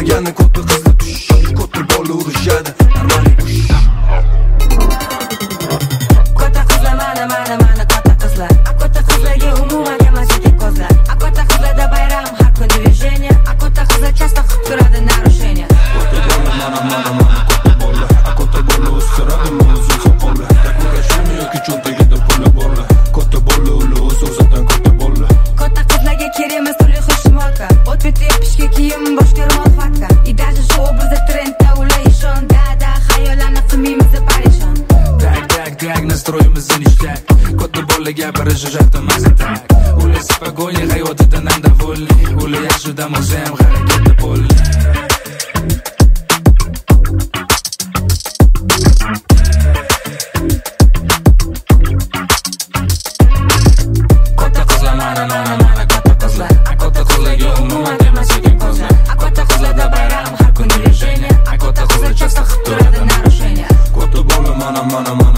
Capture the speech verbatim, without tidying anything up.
Ko'rmagani ko'ta qizli tush, ko'ta bola urishadi normali ush. Ko'ta qizlar mana mana mana ko'ta qizlar. A ko'ta qizlarga umuman emas ekan ko'zlar. A ko'ta qizlarda bayram har kun движение. A ko'ta qizlar часто qilib turadi нарушение. Ko'ta bola mana mana mana ko'ta bola. A ko'ta bola o'stiradi mavzu soqola. Dekorashini yoki cho'ntagida puli bola. Ko'ta bola ulug' so'zdan ko'ta bola. Ko'ta qizlarga kerakmas turli xil shimolka. Outfit pishga kiyim boshqa ro'mol fatka. И даже shu obrazda trendda ular ishon. Da-da xayollarni qilmaymiz parishon. Tak tak tak nastroyimizni ishlat. Ko'ta bolaga birish jahda mazatak. Ular спокойный hayotidan ham довольный. Ular yaxshi dam olsa ham harakatda bo'ldi. Ko'ta qizlar mana mana mana ko'ta qizlar. A ko'ta qizlarga umuman emas ekan ko'zlar. A ko'ta qizlarda bayram har kun движение. A ko'ta qizlar часто qilib turadi нарушение. Ko'ta bola mana mana mana